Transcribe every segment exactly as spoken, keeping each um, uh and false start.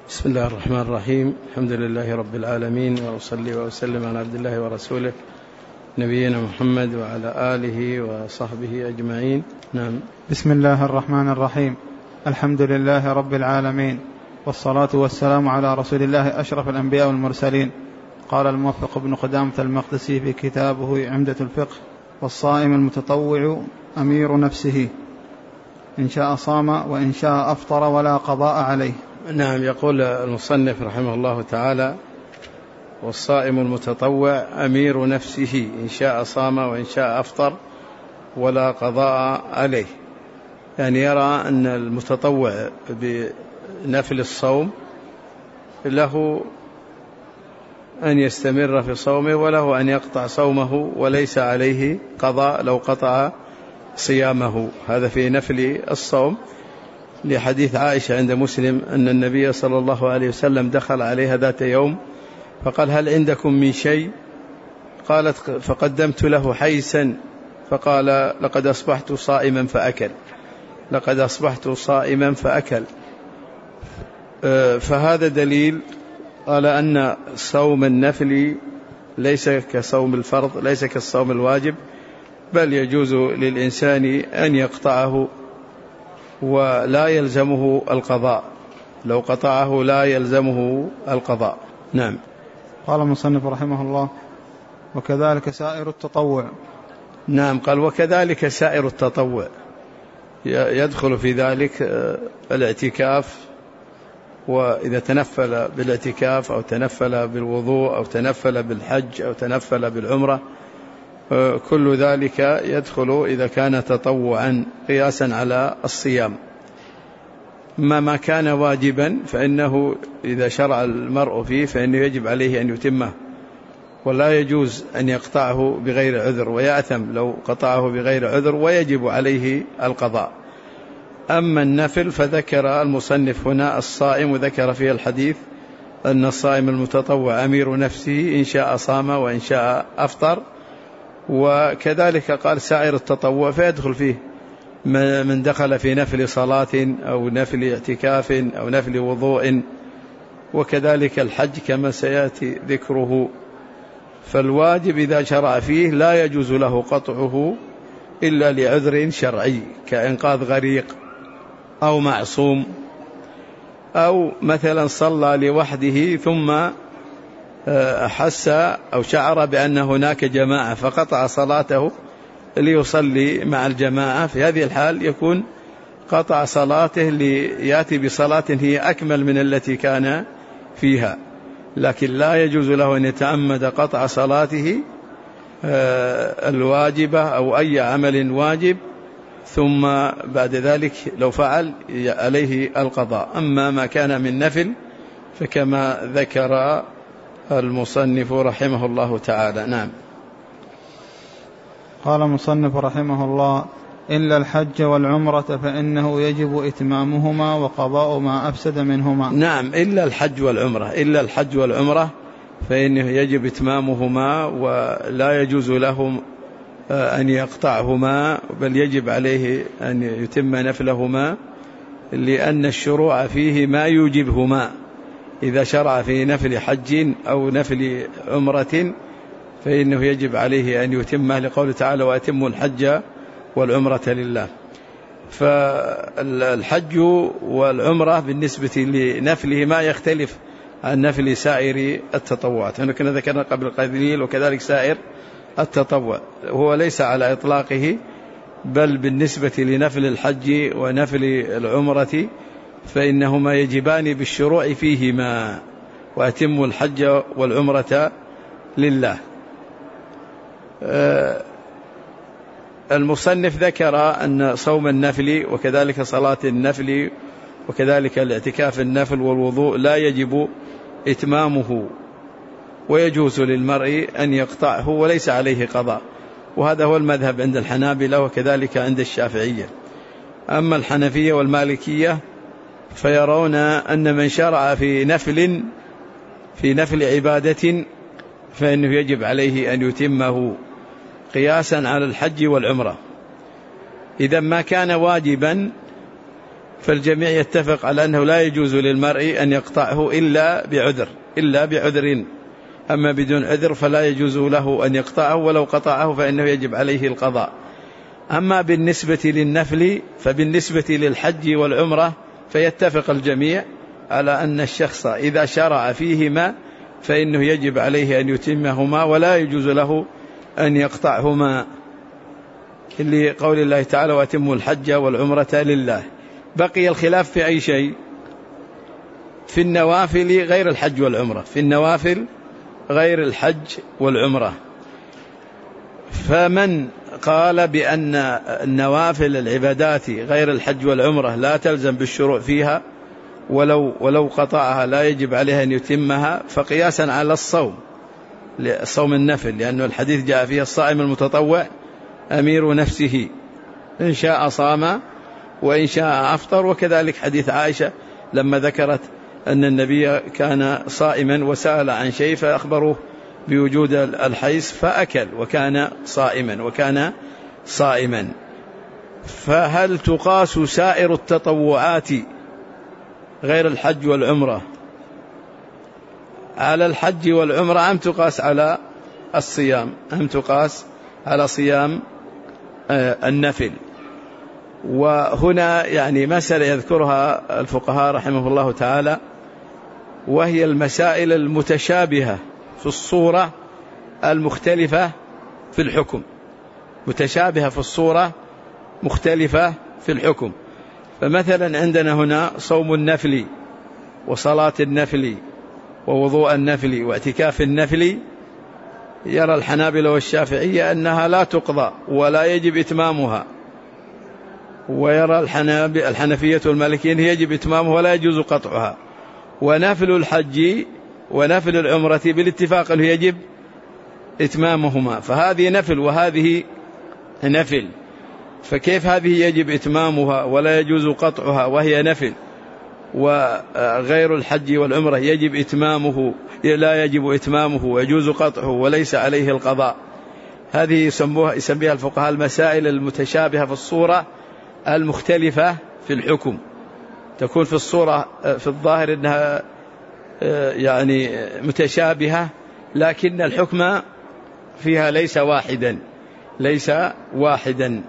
بسم الله الرحمن الرحيم. الحمد لله رب العالمين، وأصلي وأسلم على عبد الله ورسوله نبينا محمد وعلى آله وصحبه أجمعين. نعم. بسم الله الرحمن الرحيم. الحمد لله رب العالمين، والصلاة والسلام على رسول الله أشرف الأنبياء والمرسلين. قال الموفق ابن قدامة المقدسي في كتابه عمدة الفقه: والصائم المتطوع أمير نفسه، إن شاء صام وإن شاء أفطر ولا قضاء عليه. نعم. يقول المصنف رحمه الله تعالى: والصائم المتطوع أمير نفسه، إن شاء صام وإن شاء أفطر ولا قضاء عليه. يعني يرى أن المتطوع بنفل الصوم له أن يستمر في صومه، وله أن يقطع صومه وليس عليه قضاء لو قطع صيامه. هذا في نفل الصوم، لحديث عائشة عند مسلم أن النبي صلى الله عليه وسلم دخل عليها ذات يوم فقال: هل عندكم من شيء؟ قالت: فقدمت له حيسا، فقال: لقد أصبحت صائما فأكل لقد أصبحت صائما فأكل. فهذا دليل على أن صوم النفل ليس كصوم الفرض، ليس كالصوم الواجب، بل يجوز للإنسان أن يقطعه ولا يلزمه القضاء، لو قطعه لا يلزمه القضاء. نعم. قال المصنف رحمه الله: وكذلك سائر التطوع. نعم. قال: وكذلك سائر التطوع، يدخل في ذلك الاعتكاف، وإذا تنفل بالاعتكاف أو تنفل بالوضوء أو تنفل بالحج أو تنفل بالعمرة، كل ذلك يدخل إذا كان تطوعا قياسا على الصيام. ما ما كان واجبا فإنه إذا شرع المرء فيه فإنه يجب عليه أن يتمه، ولا يجوز أن يقطعه بغير عذر، ويأثم لو قطعه بغير عذر، ويجب عليه القضاء. أما النفل فذكر المصنف هنا الصائم، وذكر فيه الحديث أن الصائم المتطوع أمير نفسه، إن شاء صام وإن شاء أفطر. وكذلك قال سائر التطوع، فيدخل فيه من دخل في نفل صلاة أو نفل اعتكاف أو نفل وضوء، وكذلك الحج كما سيأتي ذكره. فالواجب إذا شرع فيه لا يجوز له قطعه إلا لعذر شرعي، كإنقاذ غريق أو معصوم، أو مثلا صلى لوحده ثم أحس أو شعر بأن هناك جماعة فقطع صلاته ليصلي مع الجماعة. في هذه الحال يكون قطع صلاته ليأتي بصلاة هي أكمل من التي كان فيها، لكن لا يجوز له أن يتعمد قطع صلاته الواجبة أو أي عمل واجب ثم بعد ذلك لو فعل عليه القضاء. أما ما كان من نفل فكما ذكر المصنف رحمه الله تعالى. نعم. قال المصنف رحمه الله: إلا الحج والعمرة فإنه يجب إتمامهما وقضاء ما أفسد منهما. نعم. إلا الحج والعمرة، إلا الحج والعمرة فإنه يجب إتمامهما، ولا يجوز لهم أن يقطعهما، بل يجب عليه أن يتم نفلهما، لأن الشروع فيه ما يوجبهما. إذا شرع في نفل حج أو نفل عمرة فإنه يجب عليه أن يتمه، لقوله تعالى: وأتموا الحج والعمرة لله. فالحج والعمرة بالنسبة لنفله ما يختلف عن نفل سائر التطوعات. هنا كنا ذكرنا قبل قليل، وكذلك سائر التطوع هو ليس على إطلاقه، بل بالنسبة لنفل الحج ونفل العمرة فإنهما يجبان بالشروع فيهما، وأتموا الحج والعمرة لله. المصنف ذكر أن صوم النفل وكذلك صلاة النفل وكذلك الاعتكاف النفل والوضوء لا يجب إتمامه، ويجوز للمرء أن يقطعه وليس عليه قضاء، وهذا هو المذهب عند الحنابلة وكذلك عند الشافعية. أما الحنفية والمالكية فيرون أن من شرع في نفل في نفل عبادة فإنه يجب عليه أن يتمه قياسا على الحج والعمرة. إذا ما كان واجبا فالجميع يتفق على أنه لا يجوز للمرء أن يقطعه إلا بعذر إلا بعذر أما بدون عذر فلا يجوز له أن يقطعه، ولو قطعه فإنه يجب عليه القضاء. أما بالنسبة للنفل فبالنسبة للحج والعمرة فيتفق الجميع على أن الشخص إذا شرع فيهما فإنه يجب عليه أن يتمهما ولا يجوز له أن يقطعهما، لقول الله تعالى وأتموا الحج والعمرة لله. بقي الخلاف في أي شيء؟ في النوافل غير الحج والعمرة، في النوافل غير الحج والعمرة. فمن قال بأن النوافل العبادات غير الحج والعمرة لا تلزم بالشروع فيها ولو, ولو قطعها لا يجب عليها أن يتمها، فقياسا على الصوم صوم النفل، لأنه الحديث جاء فيه الصائم المتطوع أمير نفسه إن شاء صام وإن شاء أفطر. وكذلك حديث عائشة لما ذكرت أن النبي كان صائما وسأل عن شيء فأخبروه بوجود الحيس فأكل وكان صائما وكان صائما. فهل تقاس سائر التطوعات غير الحج والعمرة على الحج والعمرة أم تقاس على الصيام أم تقاس على صيام النفل؟ وهنا يعني مسألة يذكرها الفقهاء رحمه الله تعالى، وهي المسائل المتشابهة في الصورة المختلفة في الحكم، متشابهة في الصورة مختلفة في الحكم. فمثلا عندنا هنا صوم النفل وصلاة النفل ووضوء النفل واعتكاف النفل، يرى الحنابلة والشافعية أنها لا تقضى ولا يجب إتمامها، ويرى الحنفية والمالكيين يجب إتمامها ولا يجوز قطعها. ونفل الحج ونفل العمرة بالاتفاق أنه يجب إتمامهما، فهذه نفل وهذه نفل، فكيف هذه يجب إتمامها ولا يجوز قطعها وهي نفل، وغير الحج والعمرة يجب إتمامه لا يجب إتمامه ويجوز قطعه وليس عليه القضاء؟ هذه يسموها يسميها الفقهاء المسائل المتشابهة في الصورة المختلفة في الحكم. تكون في الصورة في الظاهر أنها يعني متشابهة لكن الحكم فيها ليس واحدا ليس واحدا.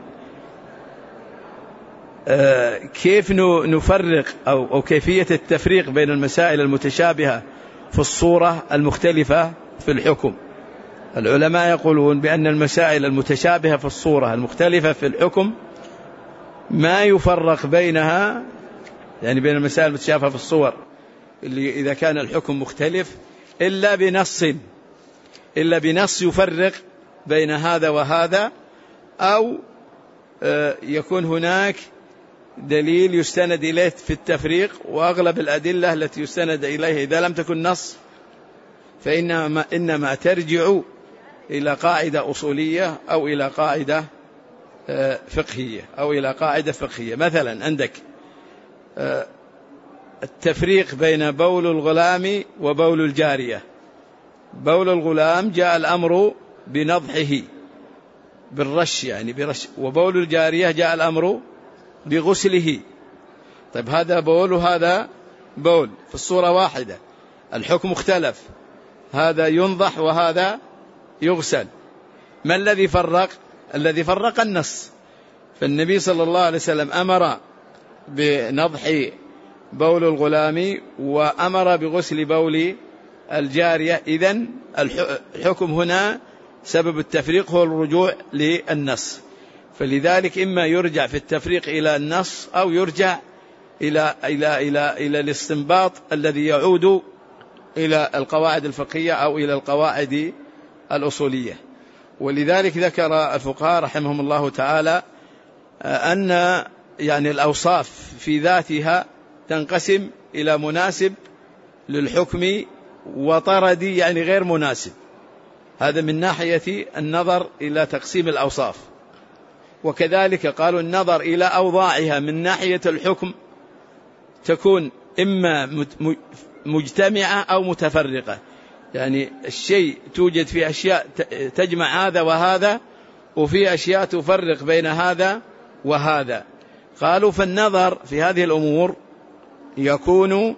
كيف نفرق أو, أو كيفية التفريق بين المسائل المتشابهة في الصورة المختلفة في الحكم؟ العلماء يقولون بأن المسائل المتشابهة في الصورة المختلفة في الحكم ما يفرق بينها، يعني بين المسائل المتشابهة في الصور اللي إذا كان الحكم مختلف إلا بنص إلا بنص يفرق بين هذا وهذا، أو يكون هناك دليل يستند إليه في التفريق. وأغلب الأدلة التي يستند إليها إذا لم تكن نص فإنما إنما ترجع إلى قاعدة أصولية أو إلى قاعدة فقهية أو إلى قاعدة فقهية. مثلا عندك التفريق بين بول الغلام وبول الجارية. بول الغلام جاء الأمر بنضحه بالرش يعني برش، وبول الجارية جاء الأمر بغسله. طيب هذا بول وهذا بول في الصورة واحدة، الحكم اختلف، هذا ينضح وهذا يغسل. ما الذي فرق؟ الذي فرق النص. فالنبي صلى الله عليه وسلم أمر بنضح بول الغلام وأمر بغسل بول الجارية. إذن الحكم هنا سبب التفريق هو الرجوع للنص، فلذلك إما يرجع في التفريق إلى النص أو يرجع إلى إلى إلى إلى الاستنباط الذي يعود إلى القواعد الفقهية أو إلى القواعد الأصولية. ولذلك ذكر الفقهاء رحمهم الله تعالى أن يعني الأوصاف في ذاتها تنقسم إلى مناسب للحكم وطردي يعني غير مناسب. هذا من ناحية النظر إلى تقسيم الأوصاف. وكذلك قالوا النظر إلى أوضاعها من ناحية الحكم تكون إما مجتمعة أو متفرقة، يعني الشيء توجد في أشياء تجمع هذا وهذا وفي أشياء تفرق بين هذا وهذا. قالوا فالنظر في هذه الأمور يكون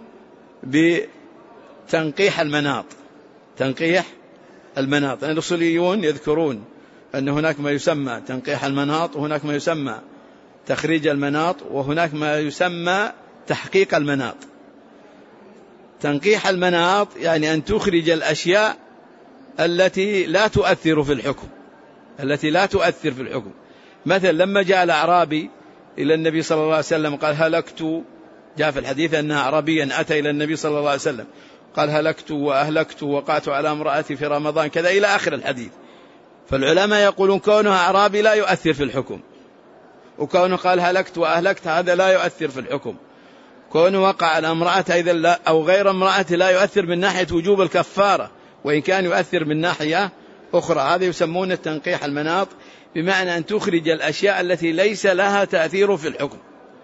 بتنقيح المناط. تنقيح المناط، الأصوليون يذكرون أن هناك ما يسمى تنقيح المناط، وهناك ما يسمى تخريج المناط، وهناك ما يسمى تحقيق المناط. تنقيح المناط يعني أن تخرج الأشياء التي لا تؤثر في الحكم، التي لا تؤثر في الحكم. مثلا لما جاء الأعرابي إلى النبي صلى الله عليه وسلم قال هلكت، جاء في الحديث أن أعرابيا أتى إلى النبي صلى الله عليه وسلم قال هلكت وأهلكت وقعت على امرأتي في رمضان كذا إلى آخر الحديث. فالعلماء يقولون كونه أعرابي لا يؤثر في الحكم، وكونه قال هلكت وأهلكت هذا لا يؤثر في الحكم. كونه وقع على امرأة إذا لا أو غير امرأة لا يؤثر من ناحية وجوب الكفارة، وإن كان يؤثر من ناحية أخرى. هذا يسمونه تنقيح المناط، بمعنى أن تخرج الأشياء التي ليس لها تأثير في الحكم.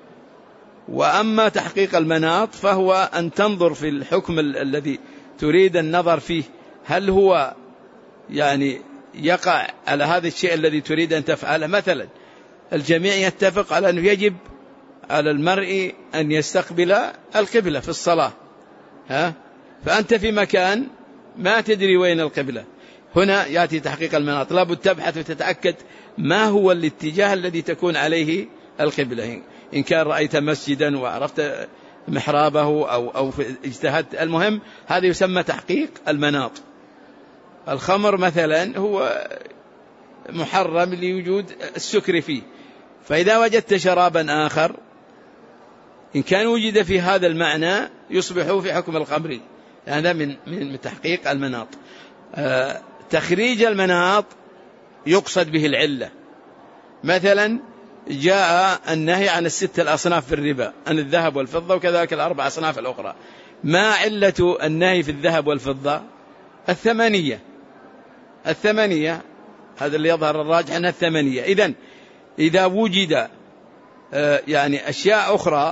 وأما تحقيق المناط فهو أن تنظر في الحكم الذي تريد النظر فيه، هل هو يعني يقع على هذا الشيء الذي تريد أن تفعله. مثلا الجميع يتفق على أنه يجب على المرء أن يستقبل القبلة في الصلاة، ها؟ فأنت في مكان ما تدري وين القبلة، هنا يأتي تحقيق المناط، لابد تبحث وتتأكد ما هو الاتجاه الذي تكون عليه القبلة. إن كان رأيت مسجدا وعرفت محرابه أو, أو اجتهدت، المهم هذا يسمى تحقيق المناط. الخمر مثلا هو محرم لوجود السكر فيه، فإذا وجدت شرابا آخر إن كان وجد في هذا المعنى يصبح في حكم الخمر. هذا من من تحقيق المناط. آه تخريج المناط يقصد به العلة. مثلا جاء النهي عن الست الأصناف في الربا، عن الذهب والفضة وكذلك الأربع أصناف الأخرى. ما علة النهي في الذهب والفضة؟ الثمانية. الثمانية هذا اللي يظهر الراجح أنها الثمانية. إذن إذا وجد آه يعني أشياء أخرى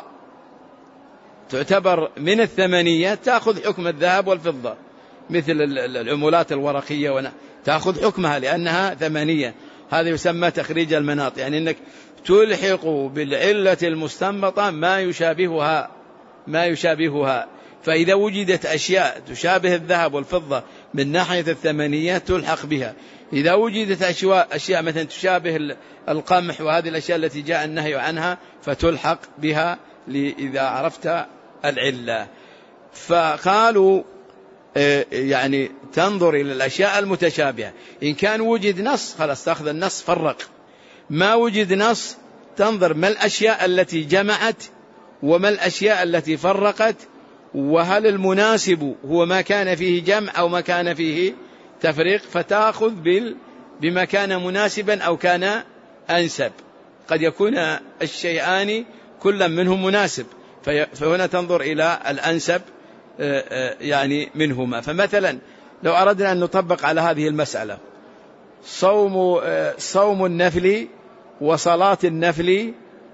تعتبر من الثمانية تأخذ حكم الذهب والفضة، مثل العملات الورقية تأخذ حكمها لأنها ثمانية. هذا يسمى تخريج المناط، يعني أنك تلحق بالعلة المستنبطة ما يشابهها ما يشابهها. فإذا وجدت أشياء تشابه الذهب والفضة من ناحية الثمانية تلحق بها. إذا وجدت أشياء, أشياء مثلا تشابه القمح وهذه الأشياء التي جاء النهي عنها فتلحق بها إذا عرفت العلة. فقالوا يعني تنظر إلى الأشياء المتشابهة، إن كان وجد نص خلاص تأخذ النص فرق، ما وجد نص تنظر ما الأشياء التي جمعت وما الأشياء التي فرقت، وهل المناسب هو ما كان فيه جمع أو ما كان فيه تفريق، فتأخذ بما كان مناسبا أو كان أنسب. قد يكون الشيئان كل منهم مناسب، فهنا تنظر إلى الأنسب يعني منهما. فمثلا لو أردنا أن نطبق على هذه المسألة صوم صوم النفل وصلاة النفل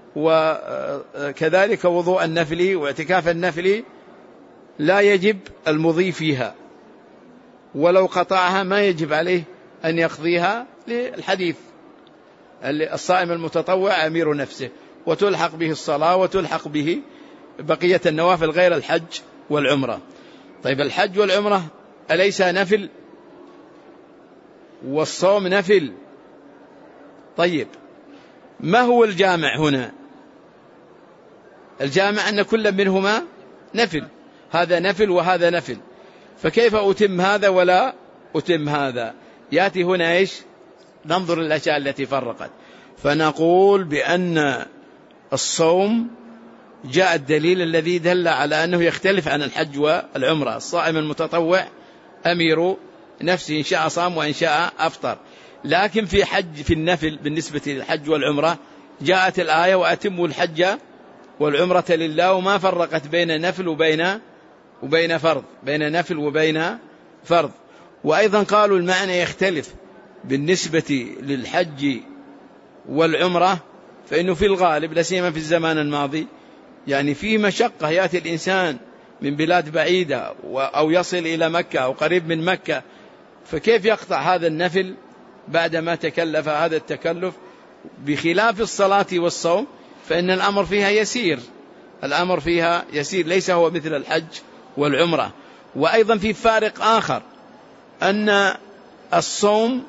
وكذلك وضوء النفل واعتكاف النفل لا يجب المضي فيها، ولو قطعها ما يجب عليه أن يقضيها للحديث الصائم المتطوع أمير نفسه، وتلحق به الصلاة وتلحق به بقية النوافل غير الحج والعمرة. طيب الحج والعمرة أليس نفل؟ والصوم نفل. طيب ما هو الجامع هنا؟ الجامع أن كل منهما نفل، هذا نفل وهذا نفل، فكيف أتم هذا ولا أتم هذا؟ يأتي هنا إيش؟ ننظر الأشياء التي فرقت، فنقول بأن الصوم جاء الدليل الذي دل على أنه يختلف عن الحج والعمرة. الصائم المتطوع أمير نفسه، إن شاء صام وإن شاء أفطر. لكن في حج في النفل بالنسبة للحج والعمرة جاءت الآية وأتموا الحج والعمرة لله، وما فرقت بين نفل وبين وبين فرض، بين نفل وبين فرض. وأيضا قالوا المعنى يختلف بالنسبة للحج والعمرة، فإنه في الغالب لا سيما في الزمان الماضي يعني في مشقة، يأتي الإنسان من بلاد بعيدة أو يصل إلى مكة أو قريب من مكة، فكيف يقطع هذا النفل بعدما تكلف هذا التكلف؟ بخلاف الصلاة والصوم فإن الأمر فيها يسير، الأمر فيها يسير ليس هو مثل الحج والعمرة. وأيضا في فارق آخر، أن الصوم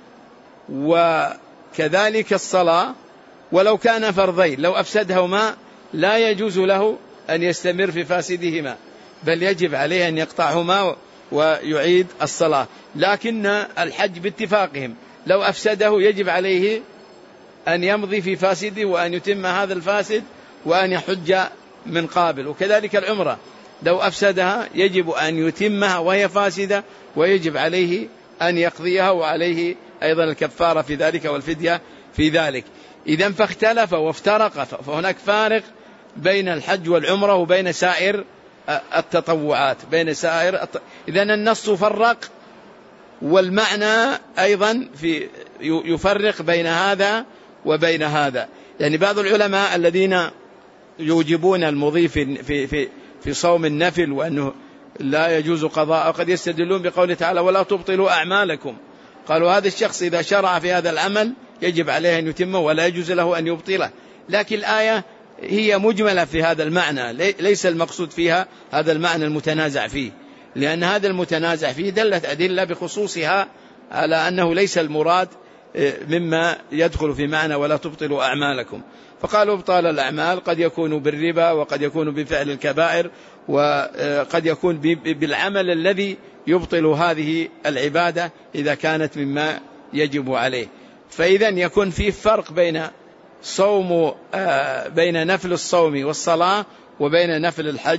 وكذلك الصلاة ولو كان فرضين لو أفسدهما لا يجوز له أن يستمر في فاسدهما، بل يجب عليه أن يقطعهما ويعيد الصلاة. لكن الحج باتفاقهم لو أفسده يجب عليه أن يمضي في فاسده وأن يتم هذا الفاسد وأن يحج من قابل. وكذلك العمرة لو أفسدها يجب أن يتمها وهي فاسدة، ويجب عليه أن يقضيها، وعليه أيضا الكفارة في ذلك والفدية في ذلك. إذن فاختلف وافترق، فهناك فارق بين الحج والعمرة وبين سائر التطوعات، بين سائر الت... إذن النص فرق، والمعنى أيضا في يفرق بين هذا وبين هذا. يعني بعض العلماء الذين يوجبون المضي في, في, في, في صوم النفل وأنه لا يجوز قضاء، قد يستدلون بقوله تعالى ولا تبطلوا أعمالكم. قالوا هذا الشخص إذا شرع في هذا العمل يجب عليه أن يتمه ولا يجوز له أن يبطله. لكن الآية هي مجملة في هذا المعنى، ليس المقصود فيها هذا المعنى المتنازع فيه، لأن هذا المتنازع فيه دلت أدلة بخصوصها على أنه ليس المراد مما يدخل في معنى ولا تبطلوا أعمالكم. فقالوا ابطال الأعمال قد يكون بالربا، وقد يكون بفعل الكبائر، وقد يكون بالعمل الذي يبطل هذه العبادة إذا كانت مما يجب عليه. فإذا يكون في فرق بين صوم بين نفل الصوم والصلاة وبين نفل الحج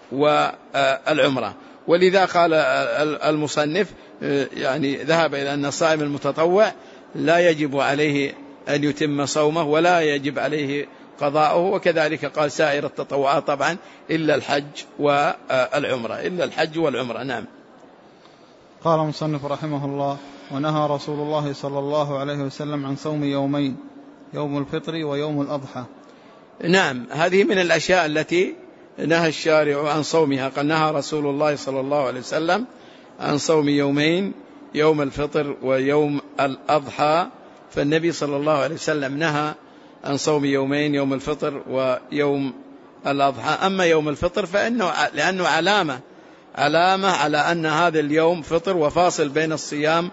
والعمرة. ولذا قال المصنف يعني ذهب إلى أن الصائم المتطوع لا يجب عليه أن يتم صومه ولا يجب عليه قضاؤه، وكذلك قال سائر التطوعات طبعا إلا الحج والعمرة، إلا الحج والعمرة. نعم. قال المصنف رحمه الله: ونهى رسول الله صلى الله عليه وسلم عن صوم يومين، يوم الفطر ويوم الأضحى. نعم، هذه من الأشياء التي نهى الشارع عن صومها. قال نهى رسول الله صلى الله عليه وسلم عن صوم يومين، يوم الفطر ويوم الأضحى. فالنبي صلى الله عليه وسلم نهى عن صوم يومين، يوم الفطر ويوم الأضحى. أما يوم الفطر فإنه لأنه علامة علامة على أن هذا اليوم فطر وفاصل بين الصيام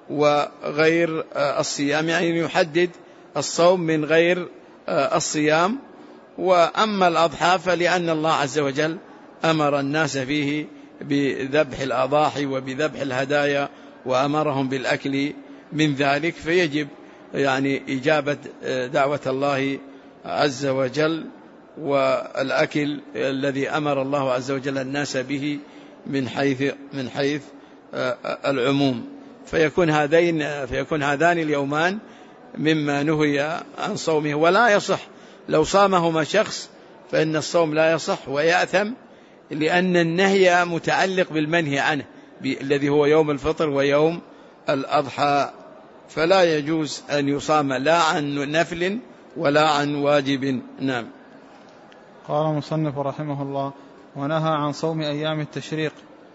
وغير الصيام، يعني يحدد الصوم من غير الصيام. وأما الأضحى فلأن الله عز وجل أمر الناس فيه بذبح الأضاحي وبذبح الهدايا، وأمرهم بالأكل من ذلك، فيجب يعني إجابة دعوة الله عز وجل والأكل الذي أمر الله عز وجل الناس به من حيث من حيث العموم. فيكون هذين فيكون هذان اليومان مما نهي عن صومه. ولا يصح لو صامهما شخص فإن الصوم لا يصح ويأثم، لأن النهي متعلق بالمنهي عنه الذي هو يوم الفطر ويوم الأضحى، فلا يجوز أن يصام لا عن نفل ولا عن واجب. نعم. قال المصنف رحمه الله: ونهى عن صوم أيام التشريق.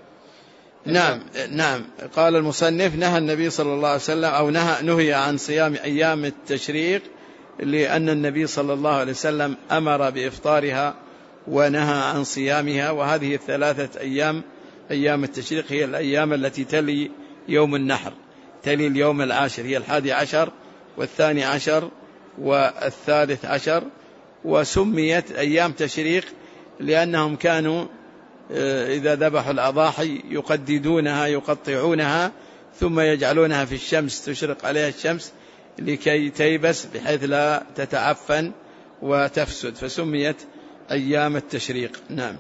نعم نعم قال المصنف: نهى النبي صلى الله عليه وسلم أو نهى نهي عن صيام أيام التشريق، لأن النبي صلى الله عليه وسلم أمر بإفطارها ونهى عن صيامها. وهذه الثلاثة أيام أيام التشريق هي الأيام التي تلي يوم النحر، تلي اليوم العاشر، هي الحادي عشر والثاني عشر والثالث عشر. وسميت أيام تشريق لأنهم كانوا إذا ذبحوا الأضاحي يقددونها يقطعونها ثم يجعلونها في الشمس تشرق عليها الشمس لكي تيبس بحيث لا تتعفن وتفسد، فسميت أيام التشريق. نعم.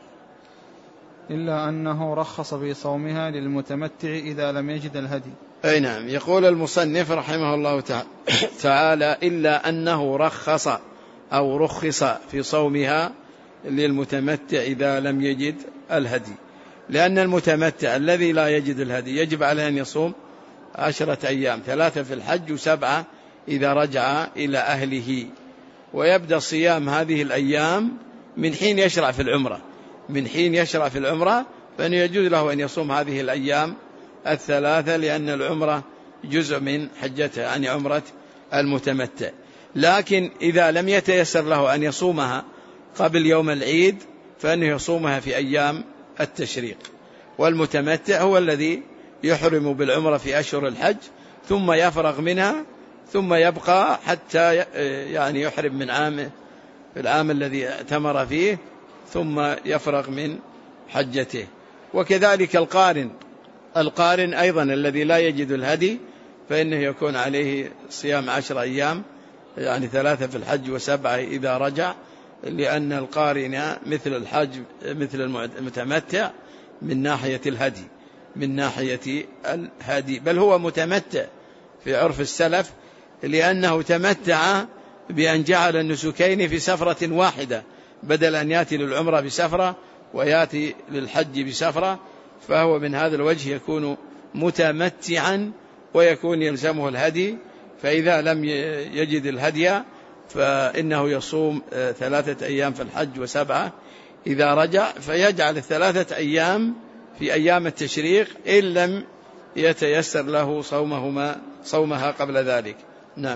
إلا أنه رخص في صومها للمتمتع إذا لم يجد الهدي. أي نعم. يقول المصنف رحمه الله تعالى: إلا أنه رخص أو رخص في صومها للمتمتع إذا لم يجد الهدي، لأن المتمتع الذي لا يجد الهدي يجب عليه أن يصوم عشرة أيام، ثلاثة في الحج وسبعة إذا رجع إلى أهله. ويبدأ صيام هذه الأيام من حين يشرع في العمرة، من حين يشرع في العمرة فإنه يجوز له أن يصوم هذه الأيام الثلاثة، لأن العمرة جزء من حجته، يعني عمرة المتمتع. لكن إذا لم يتيسر له أن يصومها قبل يوم العيد فإنه يصومها في أيام التشريق. والمتمتع هو الذي يحرم بالعمرة في أشهر الحج ثم يفرغ منها ثم يبقى حتى يعني يحرم من عامه في العام الذي اعتمر فيه ثم يفرغ من حجته. وكذلك القارن القارن أيضا الذي لا يجد الهدي فإنه يكون عليه صيام عشر أيام، يعني ثلاثة في الحج وسبعة إذا رجع، لأن القارن مثل الحج مثل المتمتع من ناحية الهدي من ناحية الهدي بل هو متمتع في عرف السلف، لأنه تمتع بأن جعل النسكين في سفرة واحدة بدل أن يأتي للعمرة بسفرة ويأتي للحج بسفرة، فهو من هذا الوجه يكون متمتعا ويكون يلزمه الهدي. فإذا لم يجد الهدي فإنه يصوم ثلاثة أيام في الحج وسبعة إذا رجع، فيجعل الثلاثة أيام في أيام التشريق إن لم يتيسر له صومهما صومها قبل ذلك. نعم.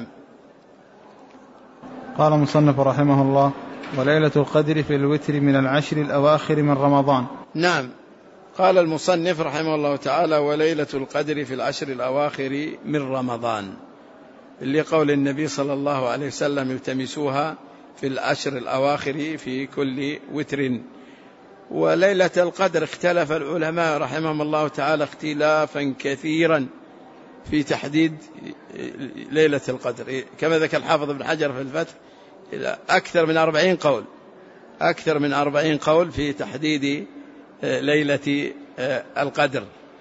قال المصنف رحمه الله: وليلة القدر في الوتر من العشر الأواخر من رمضان. نعم. قال المصنف رحمه الله تعالى: وليلة القدر في العشر الأواخر من رمضان، اللي قول النبي صلى الله عليه وسلم: التمسوها في العشر الأواخر في كل وتر. وليلة القدر اختلف العلماء رحمهم الله تعالى اختلافا كثيرا في تحديد ليلة القدر، كما ذكر الحافظ ابن حجر في الفتح أكثر من أربعين قول أكثر من أربعين قول في تحديد ليلة القدر.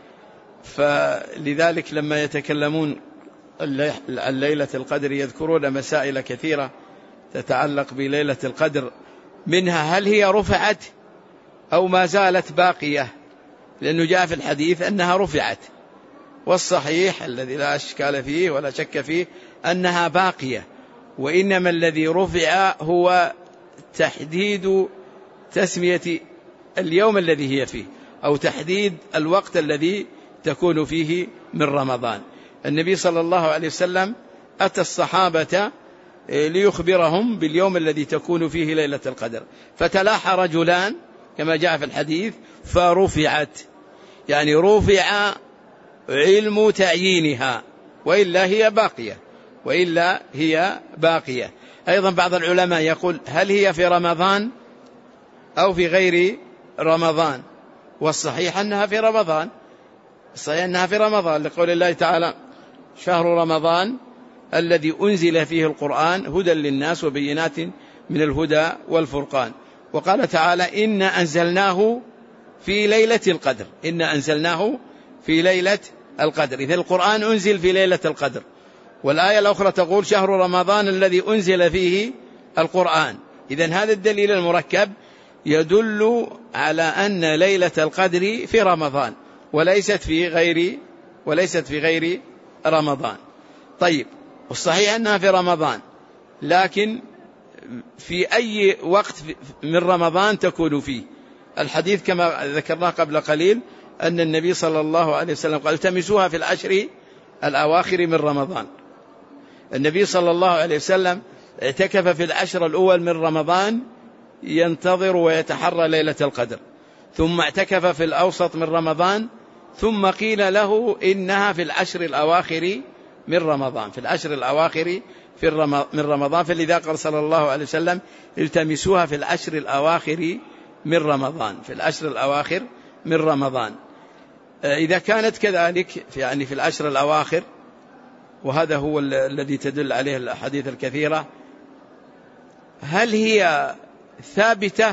فلذلك لما يتكلمون عن ليلة القدر يذكرون مسائل كثيرة تتعلق بليلة القدر، منها هل هي رفعت أو ما زالت باقية، لأنه جاء في الحديث أنها رفعت، والصحيح الذي لا أشكال فيه ولا شك فيه أنها باقية، وإنما الذي رفع هو تحديد تسمية اليوم الذي هي فيه أو تحديد الوقت الذي تكون فيه من رمضان. النبي صلى الله عليه وسلم أتى الصحابة ليخبرهم باليوم الذي تكون فيه ليلة القدر، فتلاحى رجلان كما جاء في الحديث فرفعت، يعني رفع علم تعيينها، وإلا هي باقية وإلا هي باقية. أيضا بعض العلماء يقول هل هي في رمضان أو في غير رمضان، والصحيح أنها في رمضان الصحيح أنها في رمضان لقول الله تعالى: شهر رمضان الذي أنزل فيه القرآن هدى للناس وبينات من الهدى والفرقان. وقال تعالى: إنا أنزلناه في ليلة القدر إنا أنزلناه في ليلة القدر. إذا القرآن أنزل في ليلة القدر. والآية الأخرى تقول: شهر رمضان الذي أنزل فيه القرآن. إذن هذا الدليل المركب يدل على أن ليلة القدر في رمضان وليست في غير وليست في غير رمضان. طيب، والصحيح أنها في رمضان، لكن في أي وقت من رمضان تكون فيه؟ الحديث كما ذكرناه قبل قليل أن النبي صلى الله عليه وسلم قال: التمسوها في العشر الأواخر من رمضان. النبي صلى الله عليه وسلم اعتكف في العشر الأول من رمضان ينتظر ويتحرى ليلة القدر، ثم اعتكف في الأوسط من رمضان، ثم قيل له إنها في العشر الأواخر من رمضان في العشر الأواخر في من رمضان. فلذا قال صلى الله عليه وسلم: التمسوها في العشر الأواخر من رمضان في العشر الأواخر من رمضان. إذا كانت كذلك يعني في العشر الأواخر، وهذا هو الذي تدل عليه الأحاديث الكثيرة، هل هي ثابتة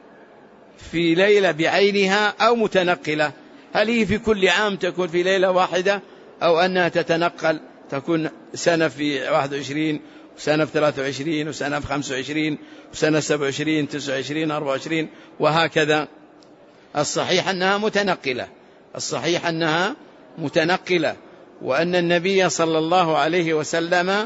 في ليلة بعينها أو متنقلة؟ هل هي في كل عام تكون في ليلة واحدة، أو أنها تتنقل تكون سنة في واحد وعشرين وسنة في ثلاثة وعشرين وسنة في خمسة وعشرين وسنة سبعة وعشرين تسعة وعشرين أربعة وعشرين وهكذا؟ الصحيح أنها متنقلة الصحيح أنها متنقلة وأن النبي صلى الله عليه وسلم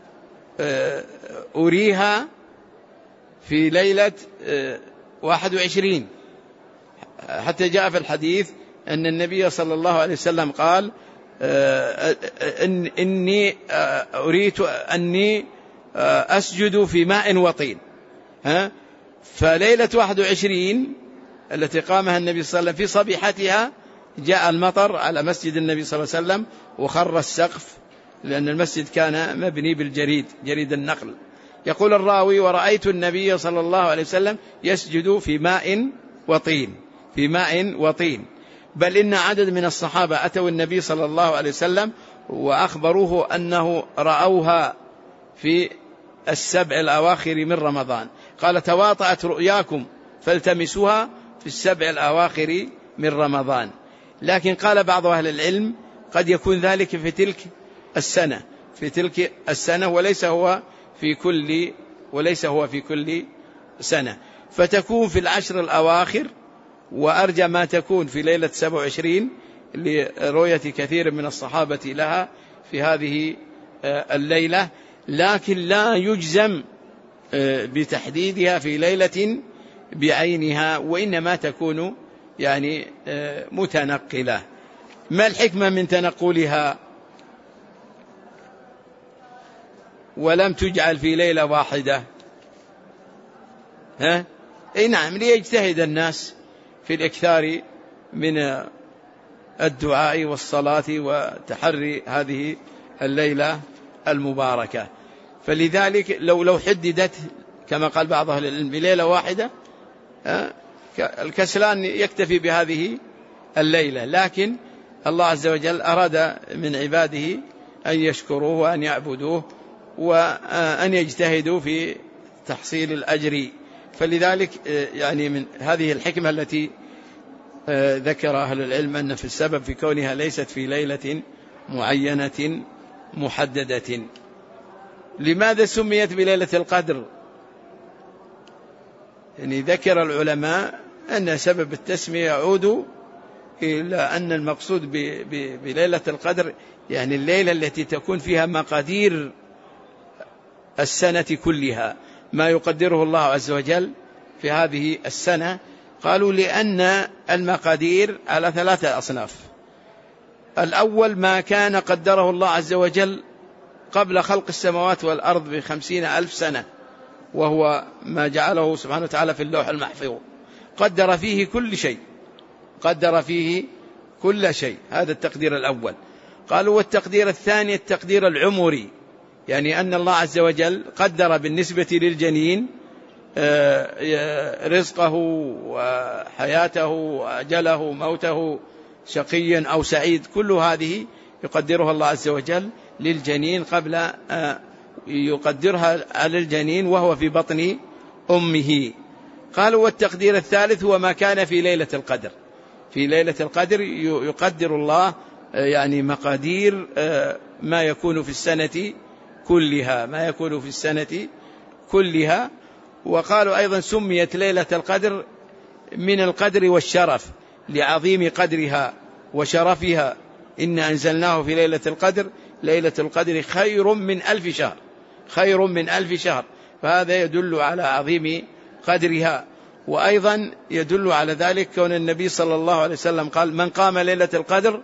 أريها في ليلة واحد وعشرين، حتى جاء في الحديث أن النبي صلى الله عليه وسلم قال: إني أريت أني أسجد في ماء وطين. ها؟ فليلة واحد وعشرين التي قامها النبي صلى الله عليه وسلم في صبيحتها جاء المطر على مسجد النبي صلى الله عليه وسلم وخر السقف، لأن المسجد كان مبني بالجريد، جريد النخل. يقول الراوي: ورأيت النبي صلى الله عليه وسلم يسجد في ماء وطين، في ماء وطين. بل إن عدد من الصحابة أتوا النبي صلى الله عليه وسلم وأخبروه أنه رأوها في السبع الأواخر من رمضان. قال: تواطأت رؤياكم فالتمسوها في السبع الأواخر من رمضان. لكن قال بعض أهل العلم: قد يكون ذلك في تلك السنة، في تلك السنة وليس هو في كل وليس هو في كل سنة، فتكون في العشر الأواخر، وأرجى ما تكون في ليلة سبع وعشرين لرؤية كثير من الصحابة لها في هذه الليلة. لكن لا يجزم بتحديدها في ليلة بعينها، وإنما تكون يعني متنقلة. ما الحكمة من تنقلها ولم تجعل في ليلة واحدة؟ ها؟ اي نعم، ليجتهد الناس في الإكثار من الدعاء والصلاة وتحري هذه الليلة المباركة. فلذلك لو لو حددت كما قال بعض أهل العلم بليلة واحدة، الكسلان يكتفي بهذه الليلة. لكن الله عز وجل أراد من عباده أن يشكروه وأن يعبدوه وأن يجتهدوا في تحصيل الأجر. فلذلك يعني من هذه الحكمة التي ذكر أهل العلم أن في السبب في كونها ليست في ليلة معينة محددة. لماذا سميت بليلة القدر؟ يعني ذكر العلماء أن سبب التسمية يعود إلى أن المقصود بليلة القدر يعني الليلة التي تكون فيها مقادير السنة كلها، ما يقدره الله عز وجل في هذه السنة. قالوا لأن المقادير على ثلاثة أصناف. الأول ما كان قدره الله عز وجل قبل خلق السماوات والأرض بخمسين ألف سنة، وهو ما جعله سبحانه وتعالى في اللوح المحفوظ، قدر فيه كل شيء، قدر فيه كل شيء. هذا التقدير الأول. قالوا والتقدير الثاني التقدير العمري، يعني أن الله عز وجل قدر بالنسبة للجنين رزقه وحياته وأجله موته، شقي أو سعيد، كل هذه يقدرها الله عز وجل للجنين قبل يقدرها على الجنين وهو في بطن أمه. قالوا والتقدير الثالث هو ما كان في ليلة القدر. في ليلة القدر يقدر الله يعني مقادير ما يكون في السنة كلها، ما يكون في السنة كلها. وقالوا أيضا سميت ليلة القدر من القدر والشرف لعظيم قدرها وشرفها. إن أنزلناه في ليلة القدر، ليلة القدر خير من ألف شهر، خير من ألف شهر. فهذا يدل على عظيم قدرها. وأيضا يدل على ذلك كون النبي صلى الله عليه وسلم قال: من قام ليلة القدر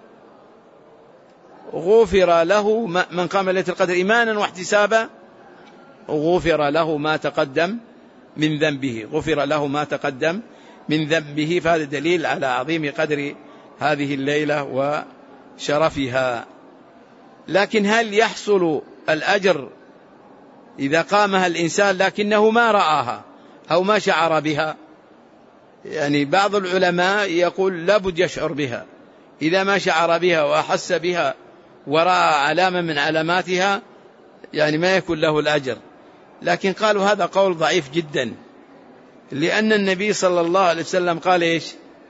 غفر له، من قام ليلة القدر إيمانا واحتسابا غفر له ما تقدم من ذنبه، غفر له ما تقدم من ذنبه. فهذا دليل على عظيم قدر هذه الليلة وشرفها. لكن هل يحصل الأجر إذا قامها الإنسان لكنه ما رآها أو ما شعر بها؟ يعني بعض العلماء يقول لابد يشعر بها، إذا ما شعر بها وأحس بها ورأى علامة من علاماتها يعني ما يكون له الأجر. لكن قالوا هذا قول ضعيف جدا، لأن النبي صلى الله عليه وسلم قال إيش؟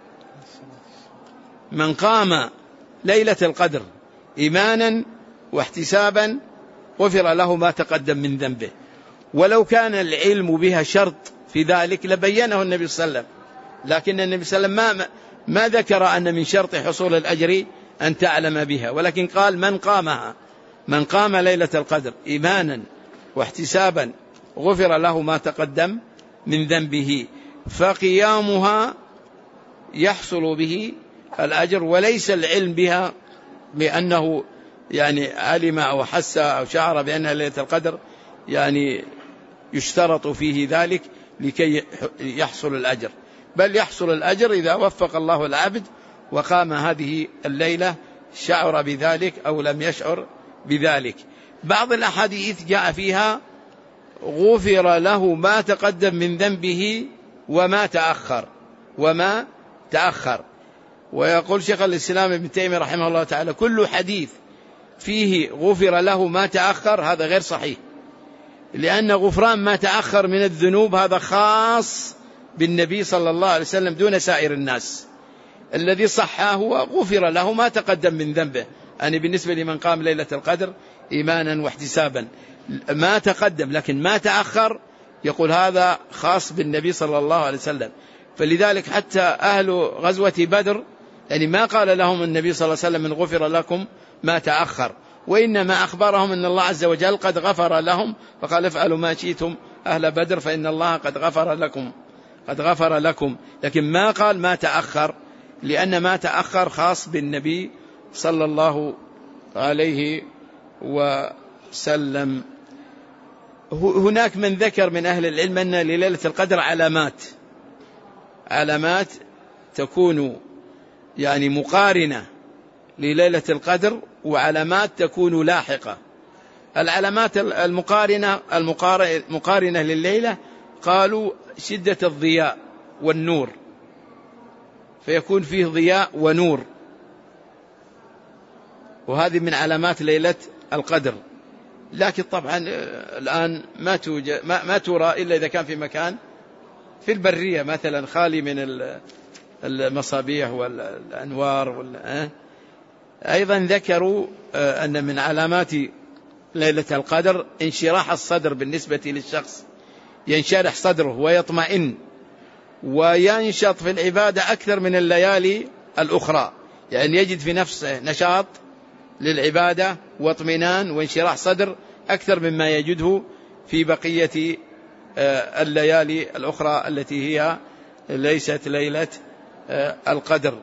من قام ليلة القدر إيمانا واحتسابا غفر له ما تقدم من ذنبه. ولو كان العلم بها شرط في ذلك لبينه النبي صلى الله عليه وسلم، لكن النبي صلى الله عليه وسلم ما, ما ذكر أن من شرط حصول الأجر أن تعلم بها، ولكن قال من قامها، من قام ليلة القدر إيمانا واحتسابا غفر له ما تقدم من ذنبه. فقيامها يحصل به الأجر، وليس العلم بها بأنه يعني علم أو حس أو شعر بأنها ليلة القدر يعني يشترط فيه ذلك لكي يحصل الأجر، بل يحصل الأجر إذا وفق الله العبد وقام هذه الليلة شعر بذلك أو لم يشعر بذلك. بعض الأحاديث جاء فيها غفر له ما تقدم من ذنبه وما تأخر وما تأخر. ويقول شيخ الإسلام ابن تيمية رحمه الله تعالى كل حديث فيه غفر له ما تأخر هذا غير صحيح، لأن غفران ما تأخر من الذنوب هذا خاص بالنبي صلى الله عليه وسلم دون سائر الناس. الذي صح هو غفر له ما تقدم من ذنبه، يعني بالنسبة لمن قام ليلة القدر إيمانا واحتسابا ما تقدم، لكن ما تأخر يقول هذا خاص بالنبي صلى الله عليه وسلم. فلذلك حتى أهل غزوة بدر يعني ما قال لهم النبي صلى الله عليه وسلم من غفر لكم ما تأخر، وإنما أخبرهم أن الله عز وجل قد غفر لهم، فقال افعلوا ما شئتم أهل بدر فإن الله قد غفر لكم قد غفر لكم لكن ما قال ما تأخر، لأن ما تأخر خاص بالنبي صلى الله عليه وسلم. هناك من ذكر من أهل العلم أن لليلة القدر علامات علامات تكون يعني مقارنة لليلة القدر وعلامات تكون لاحقة. العلامات المقارنة المقارنة لليلة قالوا شدة الضياء والنور، فيكون فيه ضياء ونور، وهذه من علامات ليلة القدر. لكن طبعا الآن ما توجد ما, ما ترى إلا إذا كان في مكان في البرية مثلا خالي من المصابيح والأنوار. أيضا ذكروا أن من علامات ليلة القدر انشراح الصدر بالنسبة للشخص، ينشرح صدره ويطمئن وينشط في العبادة أكثر من الليالي الأخرى، يعني يجد في نفسه نشاط للعبادة واطمئنان وانشراح صدر أكثر مما يجده في بقية الليالي الأخرى التي هي ليست ليلة القدر.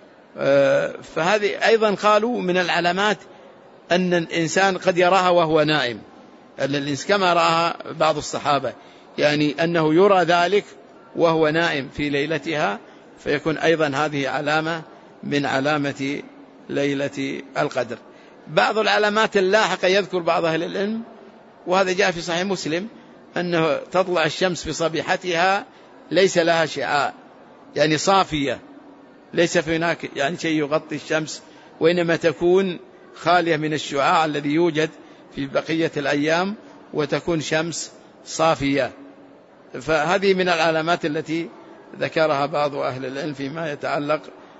فهذه أيضا قالوا من العلامات أن الإنسان قد يراها وهو نائم، أن الإنسان كما رأها بعض الصحابة، يعني أنه يرى ذلك وهو نائم في ليلتها، فيكون أيضا هذه علامة من علامة ليلة القدر. بعض العلامات اللاحقة يذكر بعض أهل العلم، وهذا جاء في صحيح مسلم، أنه تطلع الشمس في صبيحتها ليس لها شعاع، يعني صافية، ليس في هناك يعني شيء يغطي الشمس، وإنما تكون خالية من الشعاع الذي يوجد في بقية الأيام، وتكون شمس صافية. فهذه من العلامات التي ذكرها بعض أهل العلم فيما يتعلق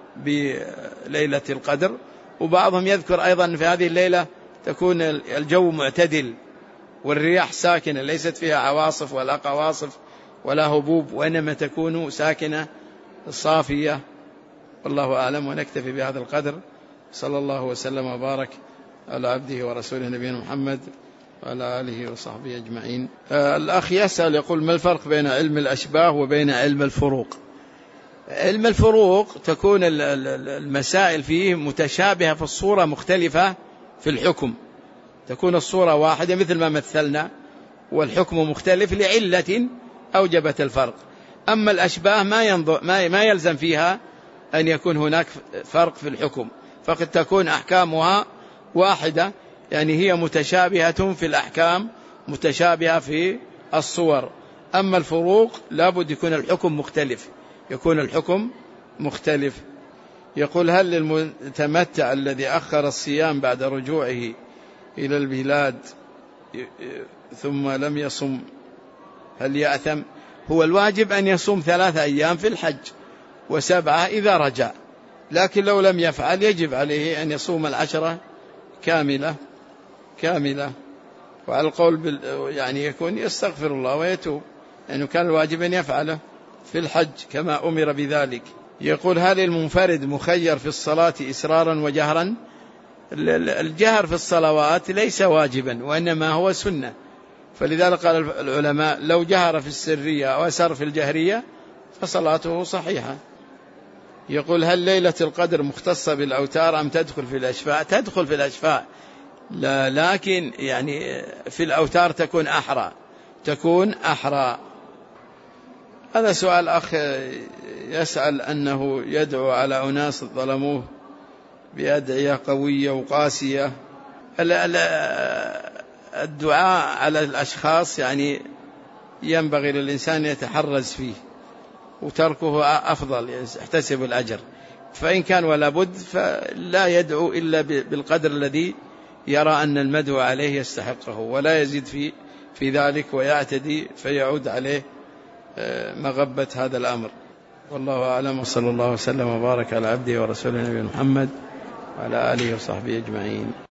بليلة القدر. وبعضهم يذكر أيضا في هذه الليلة تكون الجو معتدل والرياح ساكنة، ليست فيها عواصف ولا قواصف ولا هبوب، وإنما تكون ساكنة صافية. والله أعلم، ونكتفي بهذا القدر. صلى الله وسلم وبارك على عبده ورسوله نبينا محمد وعلى آله وصحبه أجمعين. آه الأخ يسأل يقول ما الفرق بين علم الأشباه وبين علم الفروق؟ علم الفروق تكون المسائل فيه متشابهة في الصورة، مختلفة في الحكم، تكون الصورة واحدة مثل ما مثلنا، والحكم مختلف لعلة أوجبت الفرق. أما الأشباه ما, ينظر ما, ما يلزم فيها أن يكون هناك فرق في الحكم، فقد تكون أحكامها واحدة، يعني هي متشابهة في الأحكام متشابهة في الصور. أما الفروق لابد يكون الحكم مختلف، يكون الحكم مختلف. يقول هل للمتمتع الذي أخر الصيام بعد رجوعه إلى البلاد ثم لم يصم هل يأثم؟ هو الواجب أن يصوم ثلاثة أيام في الحج وسبعة إذا رجع، لكن لو لم يفعل يجب عليه أن يصوم العشرة كاملة كاملة وعلى القول بال يعني يكون يستغفر الله ويتوب، لأنه يعني كان الواجب أن يفعله في الحج كما أمر بذلك. يقول هل المنفرد مخير في الصلاة إسرارا وجهرا؟ الجهر في الصلوات ليس واجبا، وإنما هو سنة، فلذلك قال العلماء لو جهر في السرية أو أسر في الجهرية فصلاته صحيحة. يقول هل ليلة القدر مختصة بالأوتار أم تدخل في الأشفاء؟ تدخل في الأشفاء، لا، لكن يعني في الأوتار تكون أحرى، تكون أحرى. هذا سؤال أخ يسأل أنه يدعو على أناس ظلموه بأدعية قوية وقاسية. الدعاء على الأشخاص يعني ينبغي للإنسان يتحرز فيه، وتركه أفضل، يحتسب الأجر. فإن كان ولا بد فلا يدعو إلا بالقدر الذي يرى أن المدعو عليه يستحقه، ولا يزيد في في ذلك ويعتدي فيعود عليه مغبة هذا الأمر. والله أعلم، وصلى الله وسلم وبارك على عبده ورسوله نبينا محمد وعلى آله وصحبه أجمعين.